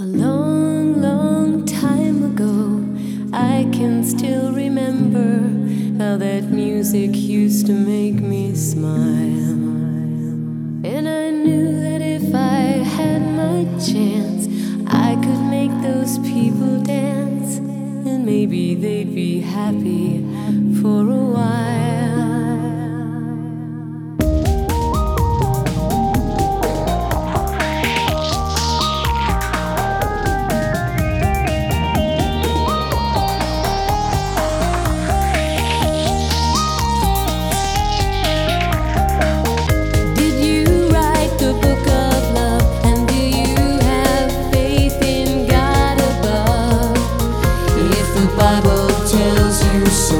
A long, long time ago, I can still remember how that music used to make me smile. And I knew that if I had my chance, I could make those people dance, and maybe they'd be happy for a while. Bible tells you so.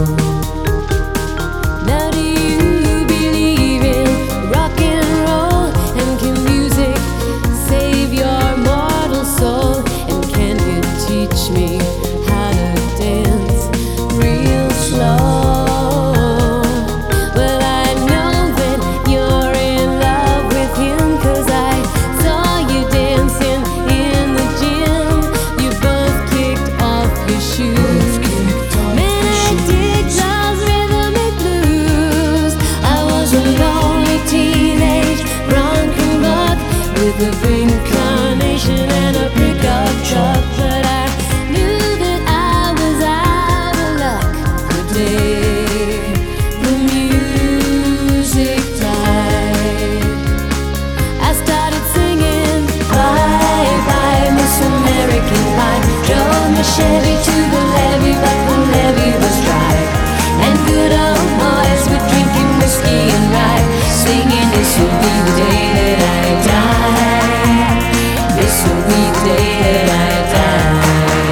Now do you believe in rock and roll? And can music save your mortal soul? And can you teach me how to dance real slow? Well, I know that you're in love with him, 'cause I saw you dancing in the gym. You both kicked off your shoes. Man, I dig those rhythmic blues. I was a lonely teenage drunken buck with a pink carnation and a pickup truck, but I knew that I was out of luck the day the music died. I started singing bye bye Miss American Pie. Drove my Chevy to the levee, but the levee was dry. And good old boys were drinking whiskey and rye, singing this will be the day that I die. This will be the day that I die.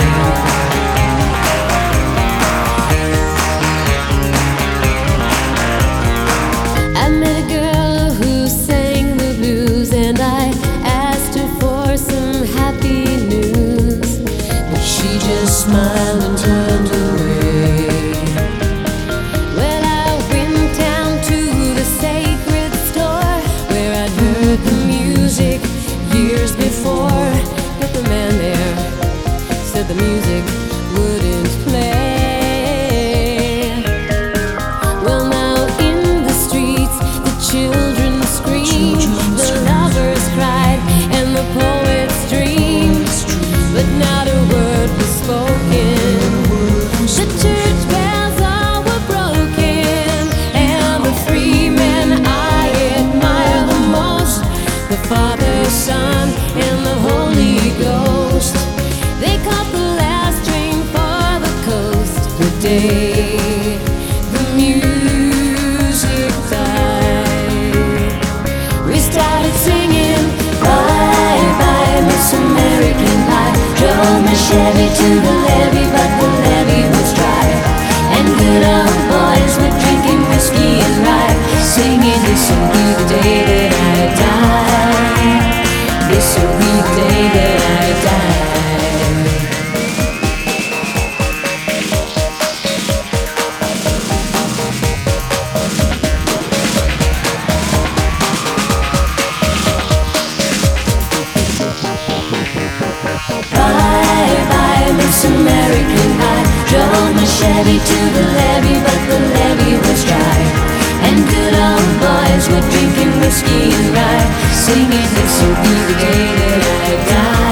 I met a girl who sang the blues, and I asked her for some happy news, but she just smiled and turned away. Well, I went down to the sacred store where I'd heard the music years before, but the man there said the music wouldn't play. Well, now in the streets the children screamed, the lovers cried, and the poets dreamed, but not a word was spoken. The church bells all were broken, and the free men I admire the most, the Father, Son, and the Holy Ghost, they caught the last train for the coast the day the music died. We started singing bye bye Miss American Pie. Drove my Chevy to the levee, but the levee was dry. And good old boys were drinking whiskey and rye, singing this will be the day that I die. This will be the day that I die. Bye bye Miss American Pie. Drove my Chevy to the levee, but the levee was dry. And good old boys were drinking whiskey and rye, singing this will be the day that I die.